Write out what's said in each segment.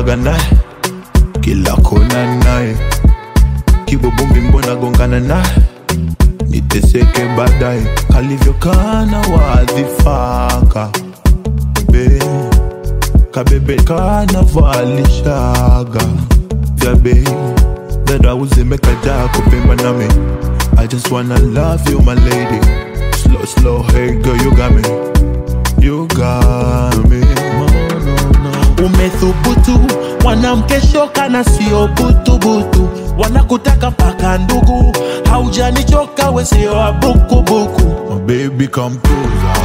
kuwaga naye kila kona naye, kibobombi mbona gongana naye, niteseke baadaye, kalivyokana wadhifaka kabebe kana valishaga vya bei, dada uzimeka jako pemba nami. I just wanna love you my lady, slow slow, hey girl you got me, you got me, no. Umethubutu mwanamke shoka na sio butu butu, wanakutaka mpaka ndugu, haujanichoka we sio abuku buku. My baby come closer,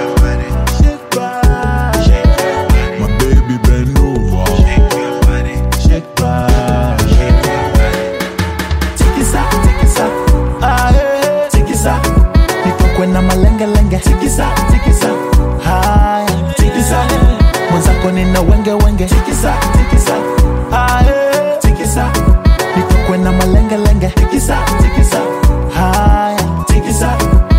kwena malenge lenge, tikisa tikisa, haya tikisa, mwanzako nina wenge wenge, tikisa tikisa, haya tikisa, niko kwena malenge lenge, tikisa tikisa, haya tikisa.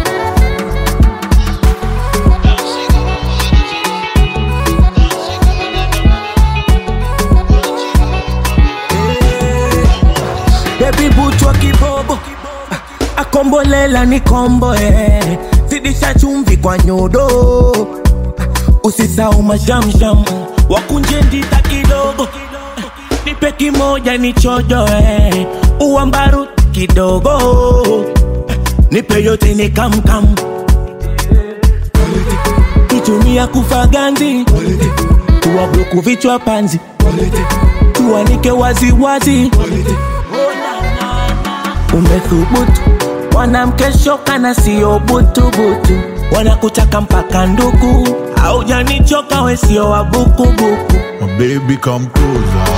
Baby butwa kibobo, akombolela ni kombo zidisha chumvi kwa nyodo, usisahau mashamsham, wakunje ndita kidogo, nipe kimoja ni chojo uambaru kidogo, nipe yote ni kam kitumia kufaganzi, tuwabloku vichwa panzi, tuwanike wazi wazi. Umethubutu mwanamke shoka na sio butu butu, wanakutaka mpaka ndugu, haujanichoka we sio wabuku buku. My baby come closer,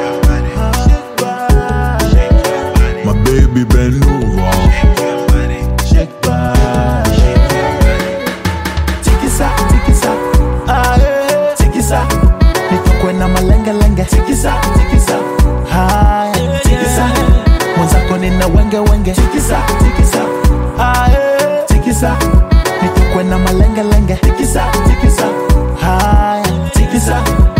my baby bend over, tikisa tikisa, aye tikisa, niko kwena malenge lenge, tikisa tikisa, haya tikisa, mwanzako nina wenge wenge, tikisa tikisa, aye tikisa, niko kwena malenge lenge, tikisa tikisa, haya tikisa.